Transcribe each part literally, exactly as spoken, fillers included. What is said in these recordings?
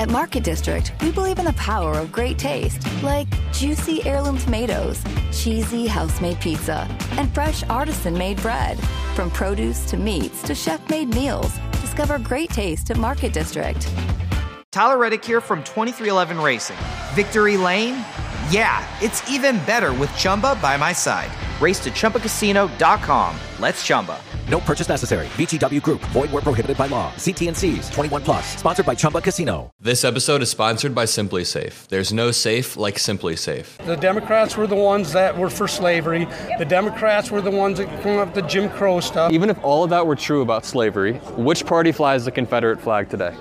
At Market District, we believe in the power of great taste, like juicy heirloom tomatoes, cheesy house-made pizza, and fresh artisan-made bread. From produce to meats to chef-made meals, discover great taste at Market District. Tyler Reddick here from twenty-three eleven Racing. Victory Lane? Yeah, it's even better with Chumba by my side. Race to Chumba Casino dot com. Let's Chumba. No purchase necessary. V G W Group. Void where prohibited by law. See T and C's. twenty-one plus. Sponsored by Chumba Casino. This episode is sponsored by Simply Safe. There's no safe like Simply Safe. The Democrats were the ones that were for slavery. The Democrats were the ones that came up with the Jim Crow stuff. Even if all of that were true about slavery, which party flies the Confederate flag today?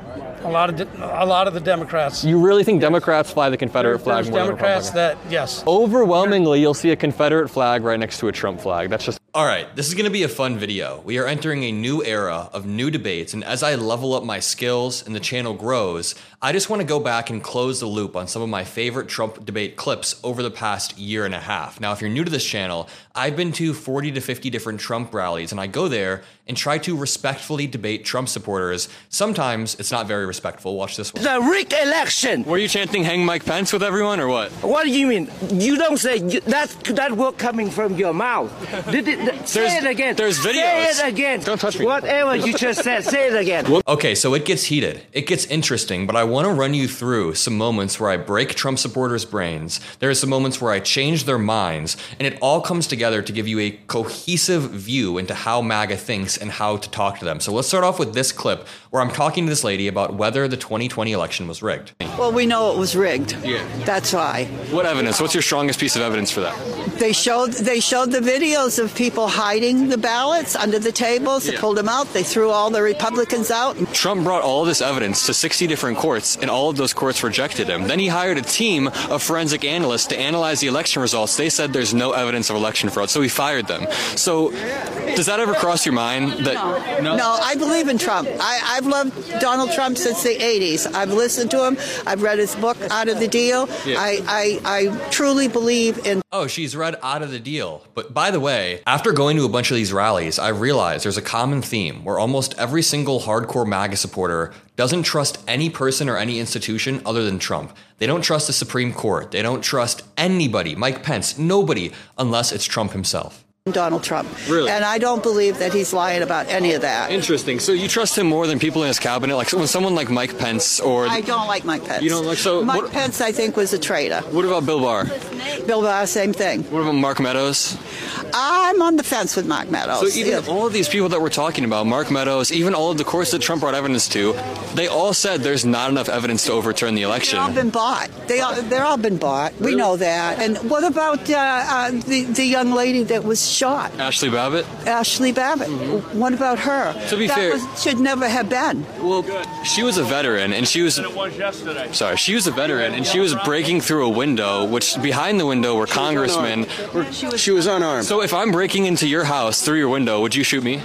A lot of de- a lot of the Democrats. You really think Democrats fly the Confederate There, flag there's more Democrats than Republicans? that, yes. Overwhelmingly, you'll see a Confederate flag right next to a Trump flag. That's just... All right, this is going to be a fun video. We are entering a new era of new debates, and as I level up my skills and the channel grows, I just want to go back and close the loop on some of my favorite Trump debate clips over the past year and a half. Now, if you're new to this channel, I've been to forty to fifty different Trump rallies, and I go there and try to respectfully debate Trump supporters. Sometimes it's not very respectful. Watch this one. The rigged election. Were you chanting hang Mike Pence with everyone or what? What do you mean? You don't say you, that. That word coming from your mouth. Did it, th- say There's- it again. there's videos. Say it again. Don't touch me. Whatever you just said, say it again. Okay, so it gets heated. It gets interesting, but I want to run you through some moments where I break Trump supporters' brains. There are some moments where I change their minds, and it all comes together to give you a cohesive view into how MAGA thinks and how to talk to them. So let's start off with this clip where I'm talking to this lady about whether the twenty twenty election was rigged. Well, we know it was rigged. Yeah. That's why. What evidence? What's your strongest piece of evidence for that? They showed they showed the videos of people hiding the ballots under the tables. They Yeah. pulled them out. They threw all the Republicans out. Trump brought all of this evidence to sixty different courts, and all of those courts rejected him. Then he hired a team of forensic analysts to analyze the election results. They said there's no evidence of election fraud, so he fired them. So does that ever cross your mind? That No, no I believe in Trump. I, I've loved Donald Trump since the eighties. I've listened to him. I've read his book, Out of the Deal. Yeah. I, I, I truly believe in... Oh, she's read Out of the Deal. But by the way, after going to a bunch of these rallies, I realized there's a common theme where almost every single hardcore MAGA supporter doesn't trust any person or any institution other than Trump. They don't trust the Supreme Court. They don't trust anybody, Mike Pence, nobody, unless it's Trump himself. Donald Trump. Really? And I don't believe that he's lying about any of that. Interesting. So you trust him more than people in his cabinet? Like when someone like Mike Pence or... I don't like Mike Pence. You don't like... So Mike what, Pence, I think, was a traitor. what about Bill Barr? Bill Barr, same thing. What about Mark Meadows? I'm on the fence with Mark Meadows. So even Yeah. all of these people that we're talking about, Mark Meadows, even all of the courts that Trump brought evidence to, they all said there's not enough evidence to overturn the election. They've all been bought. They all, they're all been bought. We know that. And what about uh, uh, the, the young lady that was shot? Ashley Babbitt? Ashley Babbitt. Mm-hmm. What about her? To be that fair- was, should never have been. Well, she was a veteran, and she was... Sorry, she was a veteran, and she was breaking through a window, which behind the window were congressmen. She was unarmed. So if I'm breaking into your house through your window, would you shoot me?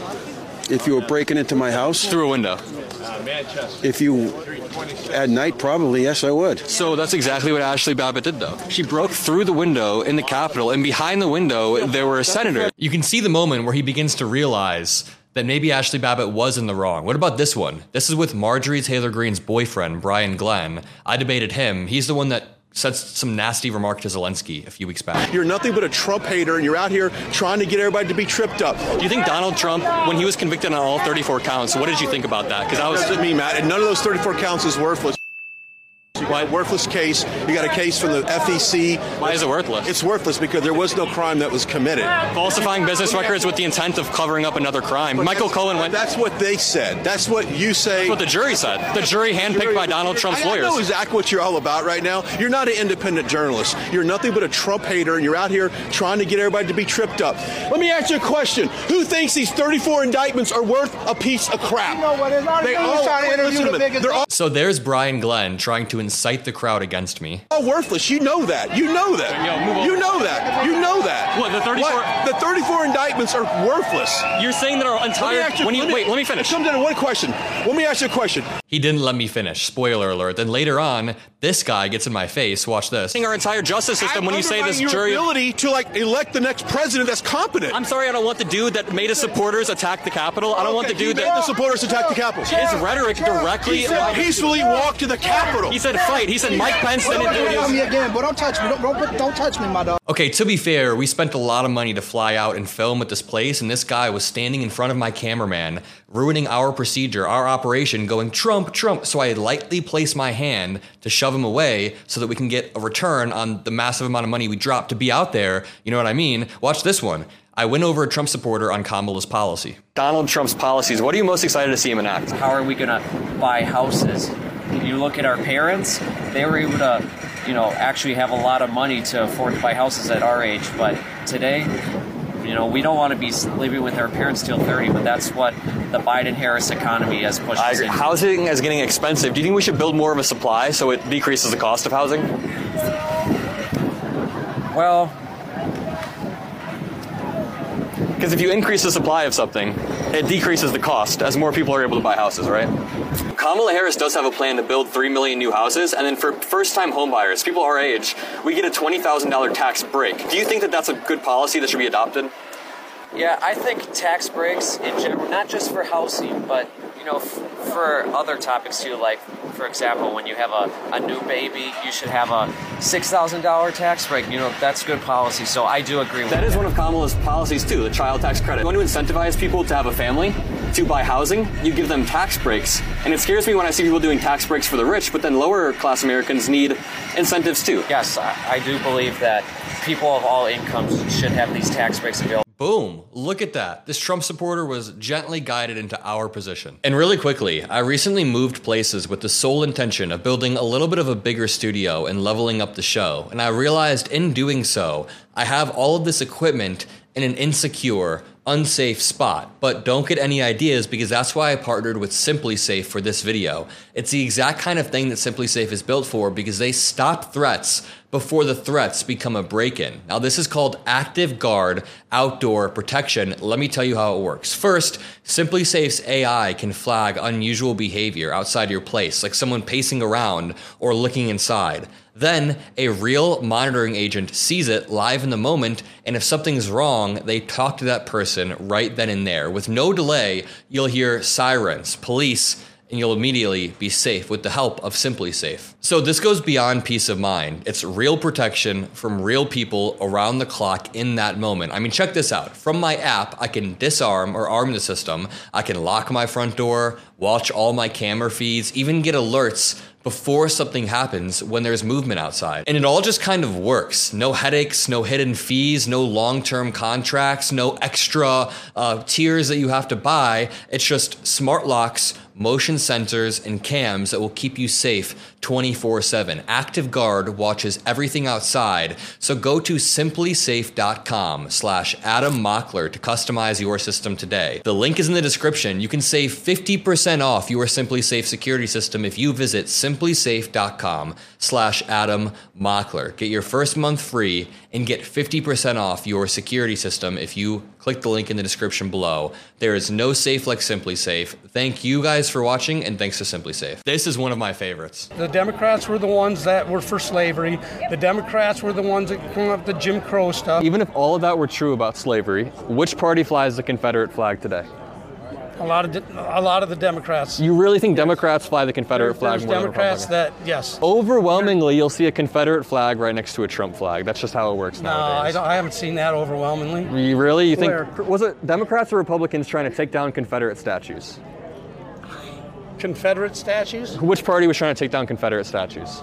If you were breaking into my house? Through a window. If you... At night, probably, yes, I would. So that's exactly what Ashley Babbitt did, though. She broke through the window in the Capitol, and behind the window, there were senators. You can see the moment where he begins to realize that maybe Ashley Babbitt was in the wrong. What about this one? This is with Marjorie Taylor Greene's boyfriend, Brian Glenn. I debated him. He's the one that said some nasty remark to Zelensky a few weeks back. You're nothing but a Trump hater, and you're out here trying to get everybody to be tripped up. Do you think Donald Trump, when he was convicted on all thirty-four counts, what did you think about that? Because I was... That doesn't mean, Matt, and none of those thirty-four counts is worthless. You got a worthless case. You got a case from the F E C. Why is it worthless? It's worthless because there was no crime that was committed. Falsifying business records with the intent of covering up another crime. But Michael that's- Cohen went... That's what they said. That's what you say. That's what the jury said. The jury handpicked by Donald Trump's I, I lawyers. know exactly what you're all about right now. You're not an independent journalist. You're nothing but a Trump hater, and you're out here trying to get everybody to be tripped up. Let me ask you a question. Who thinks these thirty-four indictments are worth a piece of crap? You know what? It's not They even all, trying to interview listen to the me. biggest- They're all So there's Brian Glenn trying to incite the crowd against me. Oh, worthless. You know that. You know that. Yo, move on. You know that. You know that. What, the thirty-four? What? The thirty-four indictments are worthless. You're saying that our entire... Let me ask you, when you, let me, wait, let me finish. It comes down to one question. Let me ask you a question. He didn't let me finish. Spoiler alert. Then later on, this guy gets in my face. Watch this. Our entire justice system I'm when you say this your jury... ability to, like, elect the next president that's competent. I'm sorry, I don't want the dude that made his supporters attack the Capitol. I don't okay, want the dude he made that... the supporters attack the Capitol. His rhetoric directly... He said peacefully walk to the Capitol. He said fight. He said Mike Pence didn't do it. me again, but don't touch me. Don't, don't, don't touch me, my dog. Okay, to be fair, we spent a lot of money to fly out and film at this place, and this guy was standing in front of my cameraman, ruining our procedure, our operation, going, Trump, Trump. So I lightly placed my hand to shove him away so that we can get a return on the massive amount of money we dropped to be out there. You know what I mean? Watch this one. I went over a Trump supporter on Kamala's policy. Donald Trump's policies. What are you most excited to see him enact? How are we going to buy houses? You look at our parents, they were able to, you know, actually have a lot of money to afford to buy houses at our age. But today, you know, we don't want to be living with our parents till thirty, but that's what the Biden-Harris economy has pushed us into. Housing is getting expensive. Do you think we should build more of a supply so it decreases the cost of housing? Well... Because if you increase the supply of something, it decreases the cost as more people are able to buy houses, right? Kamala Harris does have a plan to build three million new houses, and then for first-time homebuyers, people our age, we get a twenty thousand dollars tax break. Do you think that that's a good policy that should be adopted? Yeah, I think tax breaks in general, not just for housing, but, you know, f- for other topics too, like, for example, when you have a, a new baby, you should have a six thousand dollars tax break. You know, that's good policy, so I do agree with that. That is one of Kamala's policies too, the child tax credit. You want to incentivize people to have a family, to buy housing, you give them tax breaks. And it scares me when I see people doing tax breaks for the rich, but then lower class Americans need incentives too. Yes, I, I do believe that people of all incomes should have these tax breaks available. Boom. Look at that. This Trump supporter was gently guided into our position. And really quickly, I recently moved places with the sole intention of building a little bit of a bigger studio and leveling up the show. And I realized in doing so, I have all of this equipment in an insecure, unsafe spot. But don't get any ideas because that's why I partnered with SimpliSafe for this video. It's the exact kind of thing that SimpliSafe is built for because they stop threats before the threats become a break-in. Now this is called Active Guard Outdoor Protection. Let me tell you how it works. First, SimpliSafe's A I can flag unusual behavior outside your place, like someone pacing around or looking inside. Then a real monitoring agent sees it live in the moment, and if something's wrong, they talk to that person right then and there. With no delay, you'll hear sirens, police, and you'll immediately be safe with the help of SimpliSafe. So this goes beyond peace of mind. It's real protection from real people around the clock in that moment. I mean, check this out. From my app, I can disarm or arm the system. I can lock my front door, watch all my camera feeds, even get alerts before something happens when there's movement outside. And it all just kind of works. No headaches, no hidden fees, no long-term contracts, no extra uh, tiers that you have to buy. It's just smart locks, motion sensors, and cams that will keep you safe twenty-four seven. Active Guard watches everything outside. So go to simplysafe.com slash Adam Mockler to customize your system today. The link is in the description. You can save fifty percent off your SimpliSafe security system if you visit simplysafe.com slash Adam Mockler. Get your first month free and get fifty percent off your security system if you click the link in the description below. There is no safe like SimpliSafe. Thank you guys for watching, and thanks to SimpliSafe. This is one of my favorites. The Democrats were the ones that were for slavery. The Democrats were the ones that came up with the Jim Crow stuff. Even if all of that were true about slavery, which party flies the Confederate flag today? A lot of de- a lot of the Democrats. You really think Democrats fly the Confederate there, flag there's more Democrats than Republicans? that, yes. Overwhelmingly, you'll see a Confederate flag right next to a Trump flag. That's just how it works no, nowadays. No, I, I haven't seen that overwhelmingly. You really? You think, Where? was it Democrats or Republicans trying to take down Confederate statues? Confederate statues? Which party was trying to take down Confederate statues?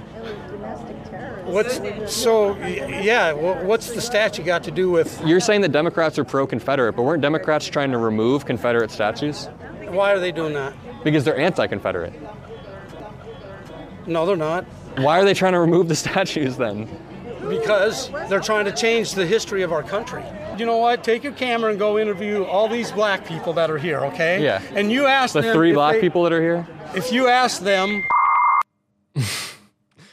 What's so? Yeah, what's the statue got to do with? You're saying that Democrats are pro-Confederate, but weren't Democrats trying to remove Confederate statues? Why are they doing that? Because they're anti-Confederate. No, they're not. Why are they trying to remove the statues then? Because they're trying to change the history of our country. You know what? Take your camera and go interview all these black people that are here, okay? Yeah. And you ask the them. The three black they, people that are here? If you ask them.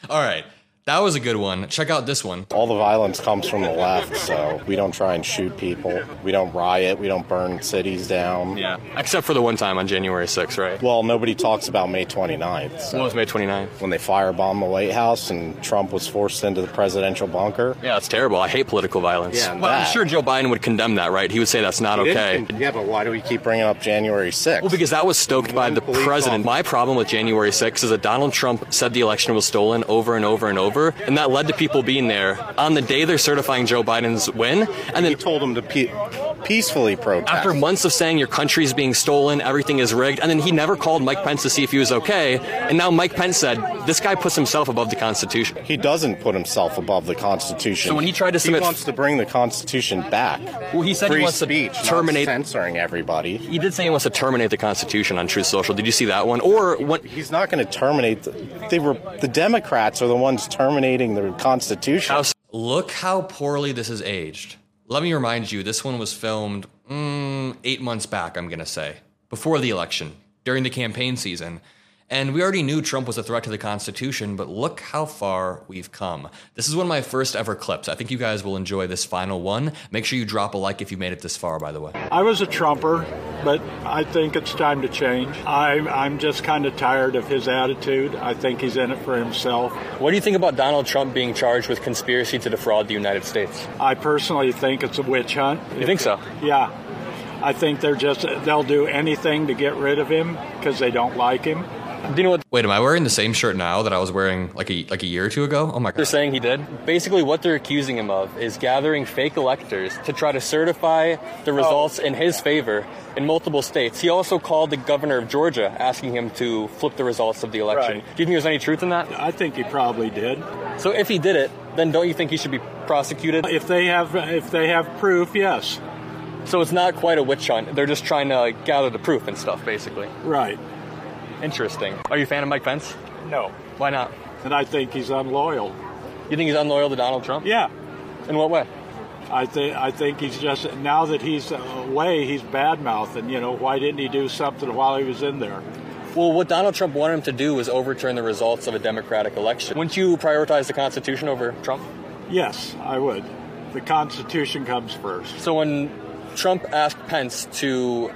All right. That was a good one. Check out this one. All the violence comes from the left, so we don't try and shoot people. We don't riot. We don't burn cities down. Yeah, except for the one time on January sixth, right? Well, nobody talks about May twenty-ninth. So. What was May twenty-ninth? When they firebombed the White House and Trump was forced into the presidential bunker. Yeah, it's terrible. I hate political violence. Yeah, well, I'm sure Joe Biden would condemn that, right? He would say that's not he okay. Con- yeah, but why do we keep bringing up January sixth? Well, because that was stoked by the president. My problem with January sixth is that Donald Trump said the election was stolen over and over and over, and that led to people being there on the day they're certifying Joe Biden's win, and then he told them to pe- peacefully protest. After months of saying your country's being stolen, everything is rigged, and then he never called Mike Pence to see if he was okay, and now Mike Pence said this guy puts himself above the Constitution. He doesn't put himself above the Constitution. So when he tried to submit, he wants to bring the Constitution back. Well, he said Free he wants speech, to terminate, not censoring everybody. He did say he wants to terminate the Constitution on Truth Social. Did you see that one? Or what? He's not going to terminate. The, they were the Democrats are the ones terminating the Constitution. How, look how poorly this is aged. Let me remind you, this one was filmed mm, eight months back, I'm going to say, before the election, during the campaign season. And we already knew Trump was a threat to the Constitution, but look how far we've come. This is one of my first ever clips. I think you guys will enjoy this final one. Make sure you drop a like if you made it this far, by the way. I was a Trumper, but I think it's time to change. I'm, I'm just kind of tired of his attitude. I think he's in it for himself. What do you think about Donald Trump being charged with conspiracy to defraud the United States? I personally think it's a witch hunt. You think so? Yeah. I think they're just, they'll do anything to get rid of him because they don't like him. Do you know what? Wait, am I wearing the same shirt now that I was wearing like a like a year or two ago? Oh my God. They're saying he did. Basically, what they're accusing him of is gathering fake electors to try to certify the results oh. in his favor in multiple states. He also called the governor of Georgia, asking him to flip the results of the election. Right. Do you think there's any truth in that? I think he probably did. So if he did it, then don't you think he should be prosecuted? If they have, if they have proof, yes. So it's not quite a witch hunt. They're just trying to like, gather the proof and stuff, basically. Right. Interesting. Are you a fan of Mike Pence? No. Why not? And I think he's unloyal. You think he's unloyal to Donald Trump? Yeah. In what way? I think I think he's just, now that he's away, he's bad-mouthing. You know, why didn't he do something while he was in there? Well, what Donald Trump wanted him to do was overturn the results of a Democratic election. Wouldn't you prioritize the Constitution over Trump? Yes, I would. The Constitution comes first. So when Trump asked Pence to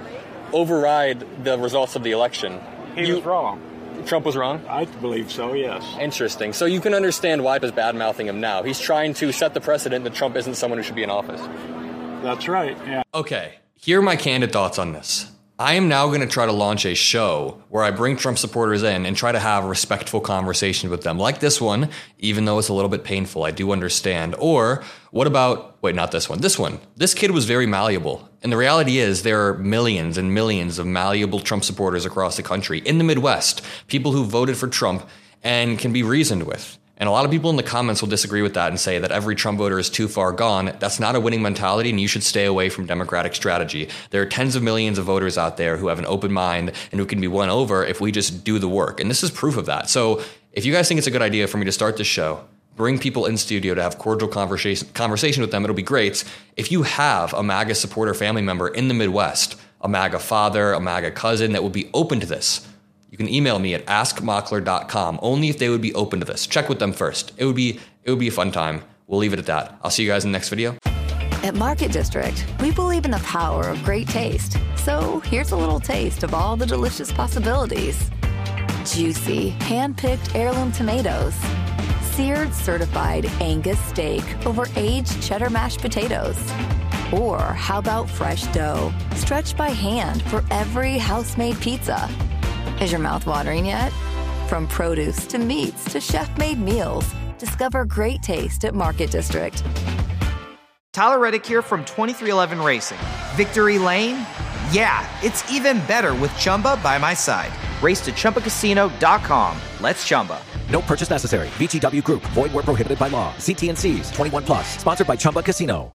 override the results of the election, he you, was wrong. Trump was wrong? I believe so, yes. Interesting. So you can understand why he's bad-mouthing him now. He's trying to set the precedent that Trump isn't someone who should be in office. That's right, yeah. Okay, here are my candid thoughts on this. I am now going to try to launch a show where I bring Trump supporters in and try to have respectful conversations with them, like this one, even though it's a little bit painful. I do understand. Or what about, wait, not this one, this one. This kid was very malleable. And the reality is there are millions and millions of malleable Trump supporters across the country, in the Midwest, people who voted for Trump and can be reasoned with. And a lot of people in the comments will disagree with that and say that every Trump voter is too far gone. That's not a winning mentality, and you should stay away from Democratic strategy. There are tens of millions of voters out there who have an open mind and who can be won over if we just do the work. And this is proof of that. So if you guys think it's a good idea for me to start this show, bring people in studio to have cordial conversation, conversation with them, it'll be great. If you have a MAGA supporter family member in the Midwest, a MAGA father, a MAGA cousin that would be open to this, you can email me at ask mockler dot com, only if they would be open to this. Check with them first. It would be it would be a fun time. We'll leave it at that. I'll see you guys in the next video. At Market District, we believe in the power of great taste. So here's a little taste of all the delicious possibilities. Juicy, hand-picked heirloom tomatoes. Seared certified Angus steak over aged cheddar mashed potatoes. Or how about fresh dough, stretched by hand for every house-made pizza. Is your mouth watering yet? From produce to meats to chef-made meals, discover great taste at Market District. Tyler Reddick here from twenty-three eleven Racing. Victory Lane? Yeah, it's even better with Chumba by my side. Race to Chumba Casino dot com. Let's Chumba. No purchase necessary. V G W Group. Void where prohibited by law. See T and C's. twenty-one plus. Sponsored by Chumba Casino.